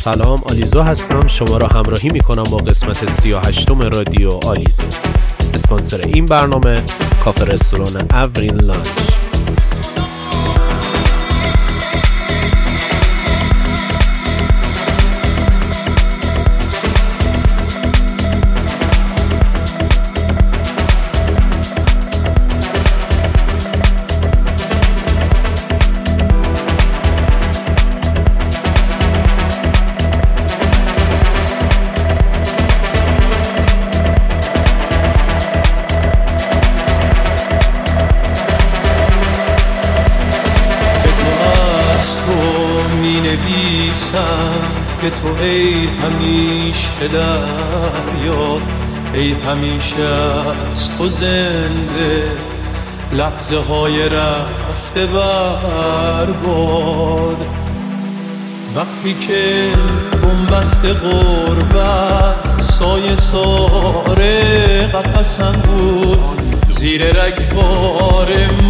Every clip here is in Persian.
سلام، آلیزو هستم. شما را همراهی میکنم با قسمت 38 رادیو آلیزو. اسپانسر این برنامه کافه رستوران اورین لانچ. به تو ای همیشه دریا، ای همیشه از تو زنده لحظه های رفته برباد. وقتی که بنبست غربت سایه ساره قفسم بود، زیر رگبار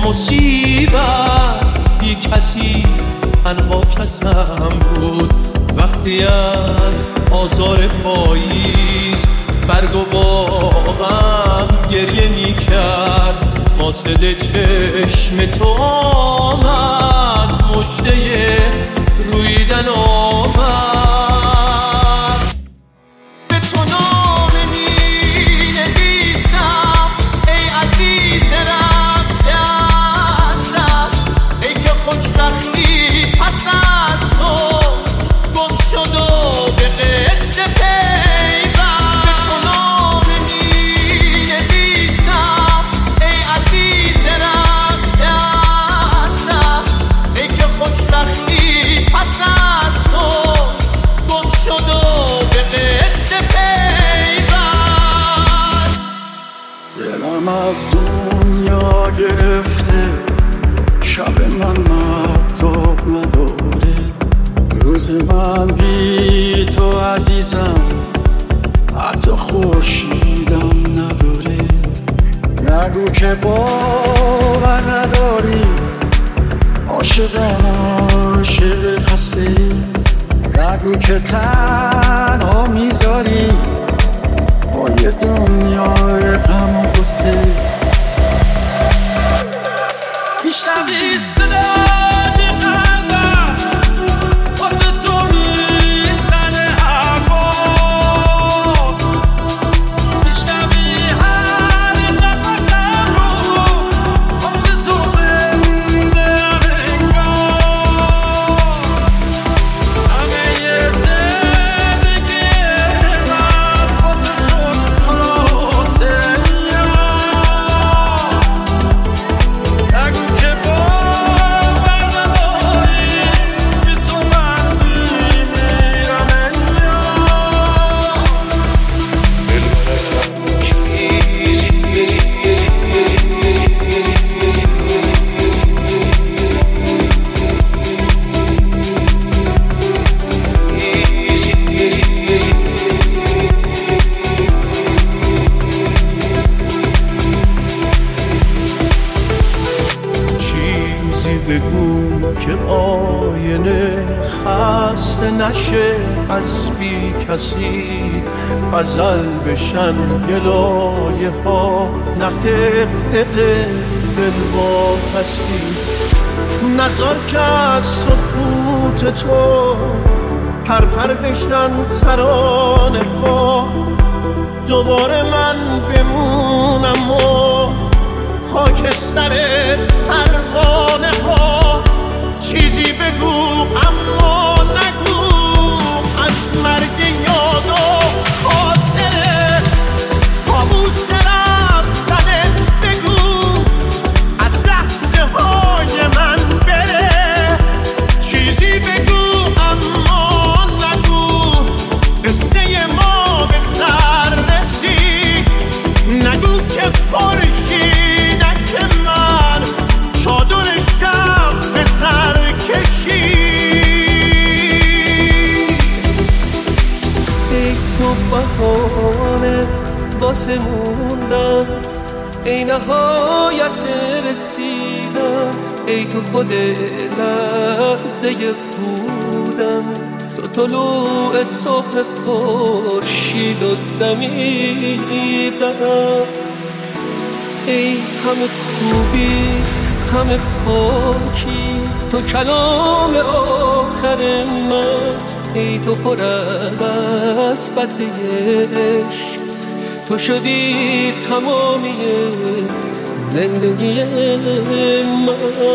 مصیبت بی کسی تنها کسم بود. وقتی از آزار پاییز برگ و باغم گریه می کرد، قاصد چشم تو آمد، مژده رویدن آمد. به تو نامه می نویسم ای عزیز رفته از دست، ای که خوشبختی پس از تو شد و به قصه پیوند. به تو نامه می نویسم ای عزیز رفته از دست، ای که خوشبختی پس از تو گم شد و به قصه پیوند. دلم از دنیا گرفته، شب من مهتاب نداره، روز من بی تو عزیزم حتی خورشیدم نداره. نگو که باور نداری، عاشق خسته، نگو که تنها میذاری با یه دنیای غم و غصه. میشنوی صدای قلبم واسه تو میزنه هوا، میشنوی هر نفسم رو واسه تو زنده انگار. همه زندگی من واسه شد خلاصه نگو که باور نداری، بی تو من میمیرم چیزی بگو که آینه خسته نشه از بی کسی، غزل بشن گلایه ها نقد دل واپسی. نذار که از سکوت تو پرپر بشن ترانه ها، دوباره من بمونم و خاکستر پروانه ها. چیزی بگو اما نگو از مرگ یاد و خاطره، کابوس رفتنت بگو از لحظه های من بره. چیزی بگو اما نگو قصه ما به سر رسید، نگو که خورشیدک من چادر شب به سر کشید. ای تو بهانه واسه موندن، ای نهایت رسیدن، ای تو خود لحظه بودن، تو طلوع صبح خورشید و دمیدم. ای همه خوبی همه پاکی، تو کلام آخر من. ای تو پر از بسه عشق، تو شدی تمامی زندگی من.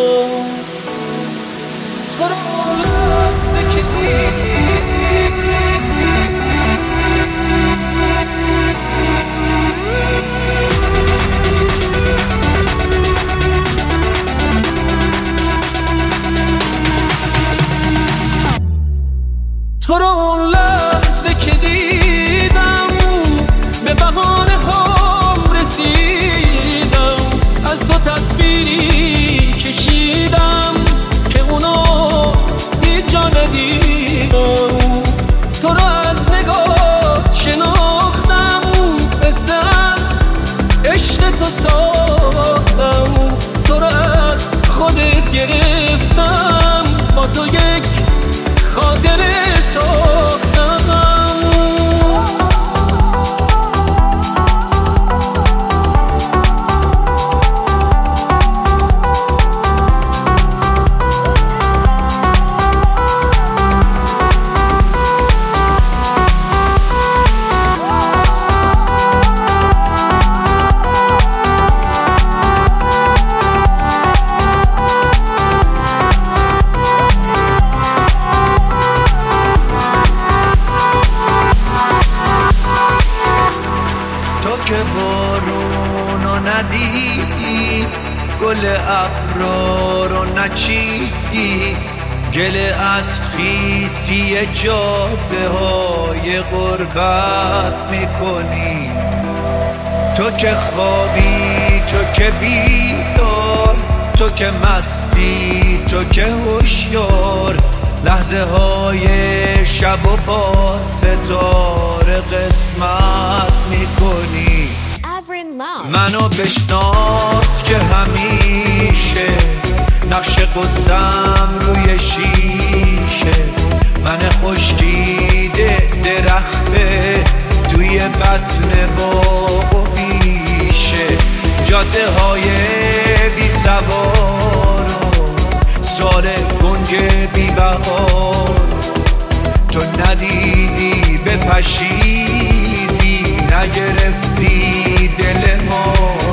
تو رو اون لحظه که دیدم به بهانه هم رسیدم، از تو تصویری کشیدم که اونو هیچ جا ندیدم. تو رو از نگاه شناختم، قصه از عشق تو ساختم. تو رو از خودت گرفتم، با تو یک خاطره ساختم. که بارونو ندیدی، گل ابرا رو نچیدی، گله از خیسی جاده های غربت میکنی. تو که خوابی، تو که بیدار، تو که مستی، تو که هوشیار، لحظه های شب و با ستاره قسمت میکنی. منو بشناس که همیشه نقش قصم روی شیشه، من خشکیده درخته توی بطن باغ و بیشه، جاده های بی سوار و سال گنج بی بهار. تو ندیدی به پشیزی، نگرفتی دل ما.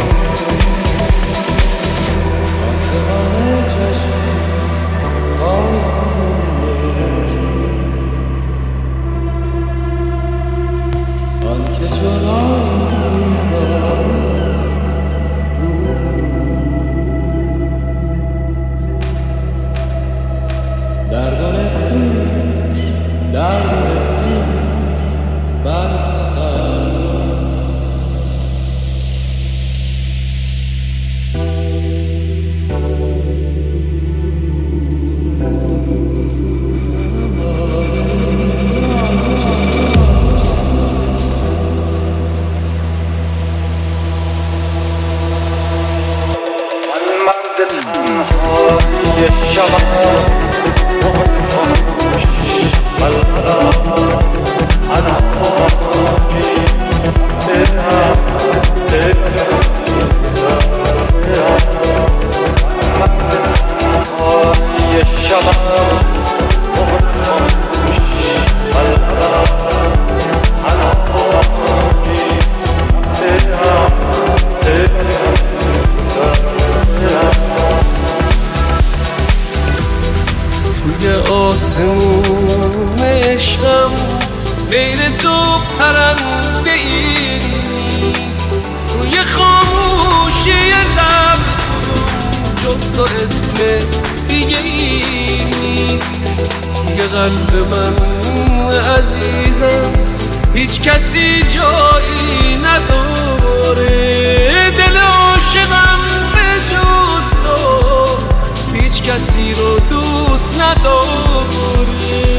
آسمون عشقم غیر تو پرنده ای نیست، توی خاموشی لب جز تو اسم دیگه ای نیست. توی قلب من عزیزم هیچ کسی جایی نداره، دل عاشقم به جز تو هیچ کسی رو دوست نداره.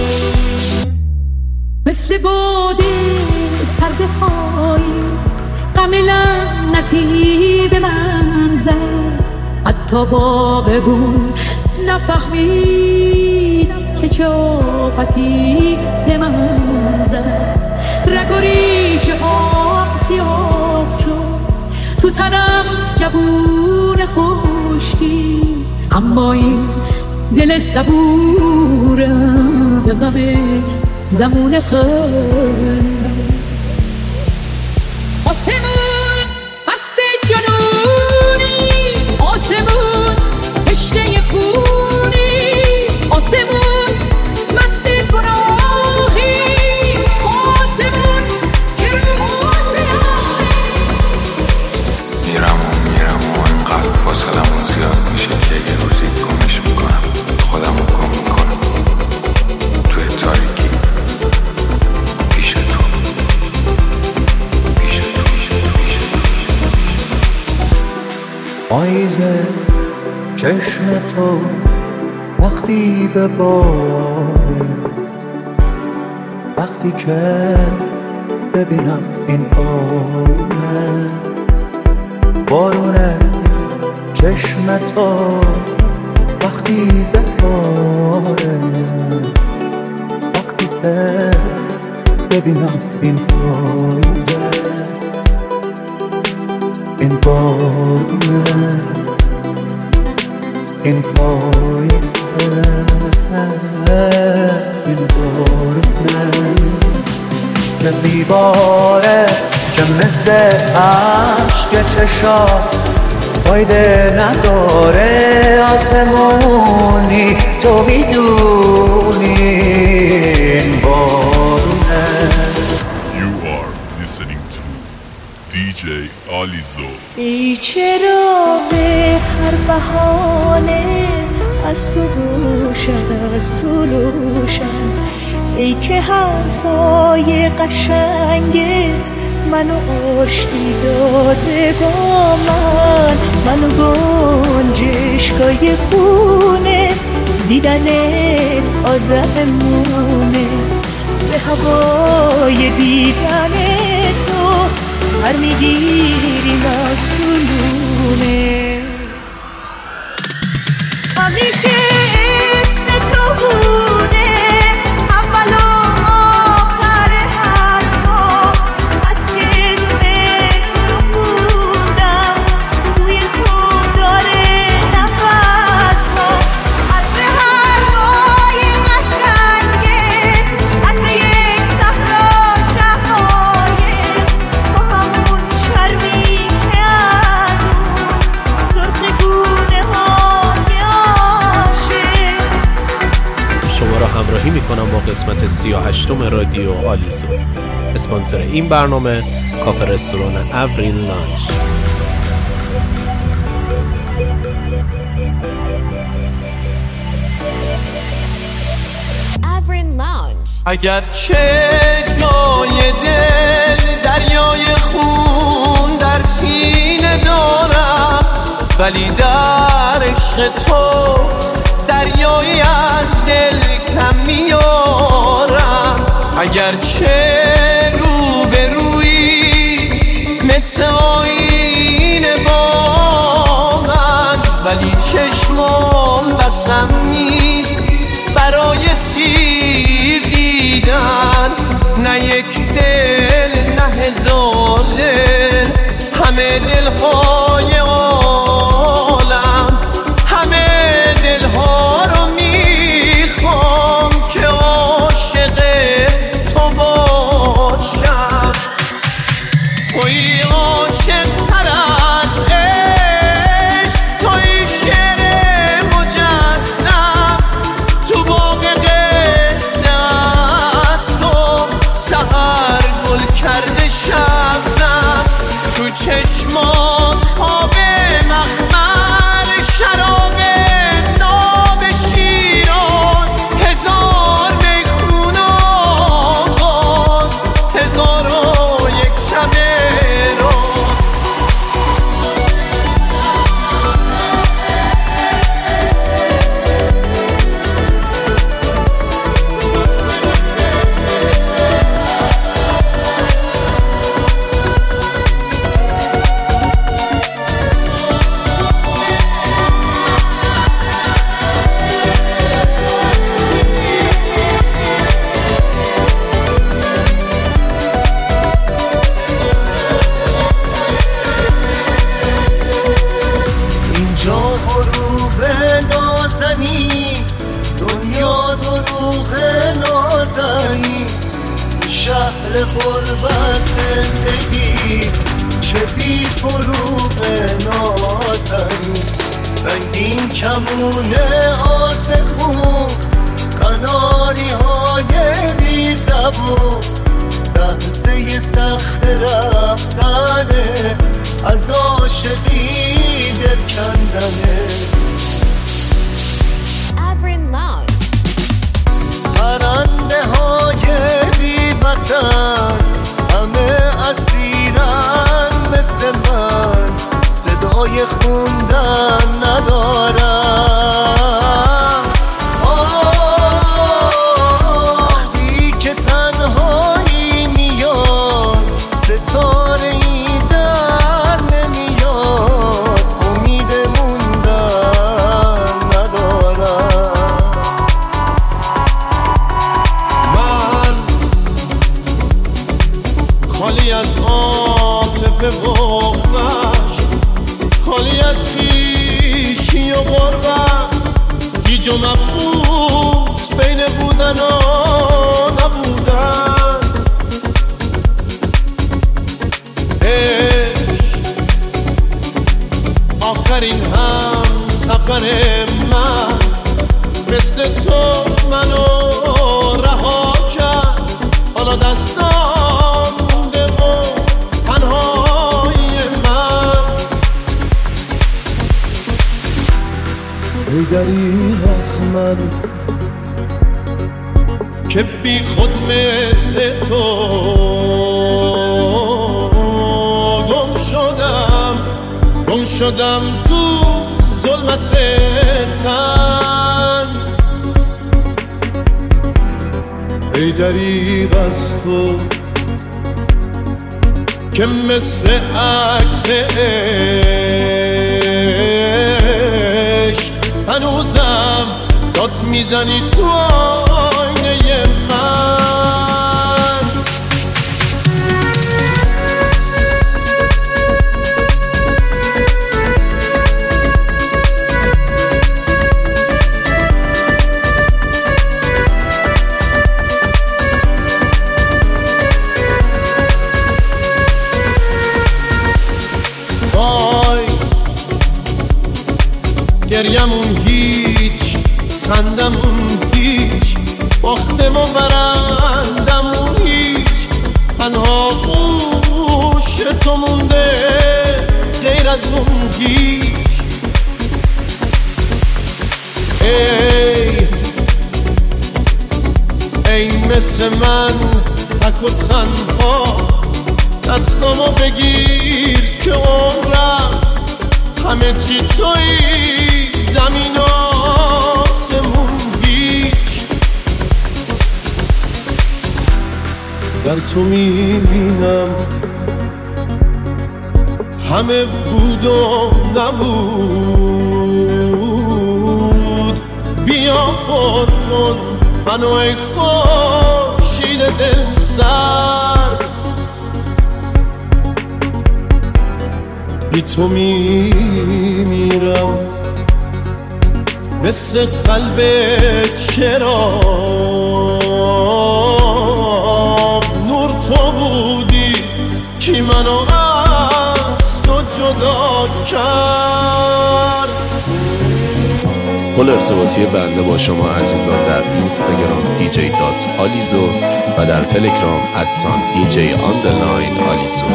مثل باده سرد پاییز غم لعنتی به من زد، حتی باغبون نفهمید که چه آفتی اما این دل صبورم به غم زمون خندم. آسمون مست جنونی، آسمون تشنه خونی، آسمون مست گناهی، آسمون که رو سیاهی. میرم و اینقدر فاصلمون زیاد میشه که یه روزی گمش میکنم، خودم رو گم میکنم توی تاریکی پیش تو. پاییزه چشم تو وقتی به باره، وقتی که ببینم این بارونه، بارونه چشم تو وقتی به باره، وقتی که ببینم این پاییزه، این بارونه، این پاییزه، این بارونه که میباره، که مثل عشق چشات فایده نداره. آسمونی تو میدونی این بارونه. You are listening to DJ Alizo. ای چرا به هر بهانه از تو روشن، از تو روشن، ای که حرفای قشنگت منو آشتی داده با منو گنجشگاه خونه، دیدنت آدمونه، به هوای دیدن تو هر میگیریم از طولونه. همیشه اسم تو بوده اول و آخر حرفا، از که اسم تو خوندم توی تو داره نفسها، عطر حرفای قشنگه، عطر یک صحرا شقایق، با همون شرمی که از اون سرخ گونه های عاشق. شما را همراهی میکنم با قسمت 38 رادیو آلیزو. اسپانسر این برنامه کافه رستوران اورین لانچ. Avril Lounge. اگر چه جای دل دریای خون در سینه دارم، ولی در عشق تو دریایی از دل کم میارم. اگر چه روبرویی مثل آینه با من، ولی چشمام بسم نیست برای سیر دیدن. نه یک دل نه هزار دل، همه دلهای عالم، همه دلها رو میخوام که عاشق تو باشم. توی عاشق تر از عشق، توی شعر مجسم، تو باغ قصه است و سحر گل کرده شبنم، تو چشمات خواب فروغ نازنی شهر غربت زندگی چه بی فروغ نازنی رنگین کمون آسمون قناری های بی زبون لحظه سخت رفتنه از عاشقی دل کندنه پرنده های بی وطن همه اسیرن مثل من صدای خوندن ندارن وقتی که تنهایی میاد ستاره ای در نمیاد امید موندن ندارن من خالی از عاطفه و خالی از خویشی و غربت گیج و مبهوت بین بودن و نبودن عشق آخرین هم سفر من مثل تو منو رها کرد حالا دستام مونده و تنهای من ای دریغ از من که بی خود مثل تو گم شدم تو ظلمت تن ای دریغ از تو که مثل عکس عشق هنوزم داد میزنی تو آینه من گریمون هیچ خندمون هیچ باختم و برندمون هیچ تنها گوش تو مونده غیر از اون هیچ ای مثل من تک و تنها دستامو بگیر که عمر رفت همه چی تویی زمین آسمون هیچ در تو میبینم همه بود و نبود بیا پر کن منو ای خورشید دل سرد بی تو میمیرم مثل قلب چراغ نور تو بودی که منو از تو جدا کرد. پل ارتباطی بنده با شما عزیزان در اینستاگرام dj.alizo و در تلگرام @dj_alizo.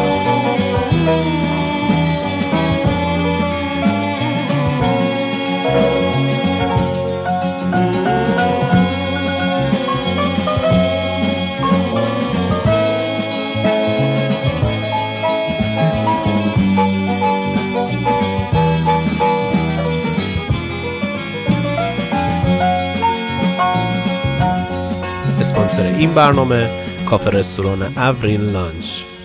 اسپانسر این برنامه کافه رستوران اورین لانچ.